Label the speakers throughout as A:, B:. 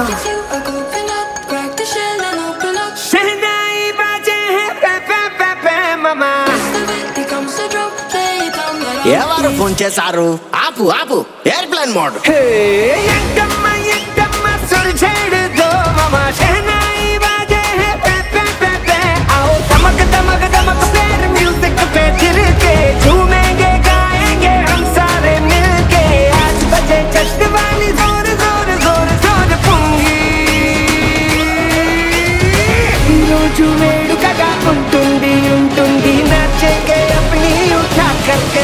A: शहनाई बाजे है पे पे पे पे मामा
B: ఎవరు ఫోన్ చేశారు? ఆపు ఆపు, ఎయిర్ప్లేన్ మోడ్.
A: हे यकम्मा सुर छेड़ दो मामा शहनाई बाजे है पे पे पे पे आओ दमक दमक दमक प्यार म्यूजिक पे गिर के झूमेंगे गाएंगे हम सारे मिलके आज बजे जश्न वाली जोर जोर जोर जोर पुंगी రోజు వేడుకగా ఉంటుంది ఉంటుంది నచ్చేకే अपनी उठा करके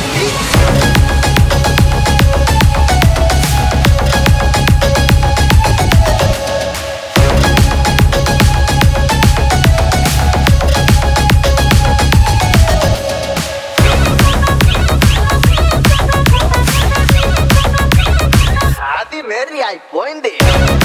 B: అది మేరీ అయిపోయింది.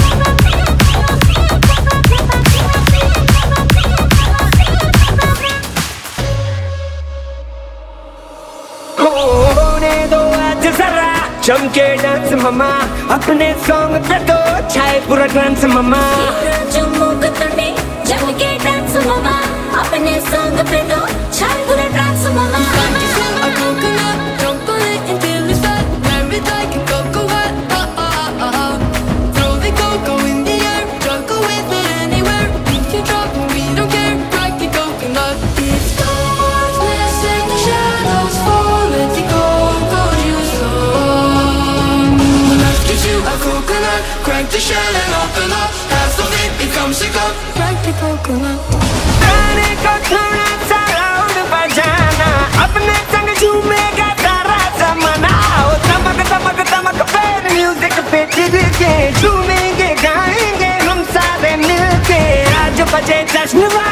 A: होने दो आज जरा चमके डांस मम्मा अपने सॉन्ग पे तो छाए पूरा डांस मम्मा
C: జమ్ముకుతుండే జమకే డాన్స్ మామా अपने सॉन्ग पे तो छाए पूरा डांस मामा
D: Crack the shell and open up. Half of it becomes a cup. Crack the coconut.
A: गाने को थोड़ा सा राउंड बजाना अपने संग झूमेगा सारा जमाना ओ दमक दमक दमक पैर म्यूजिक पे गिर के झूमेंगे गाएंगे हम सारे मिलके आज बजे जश्न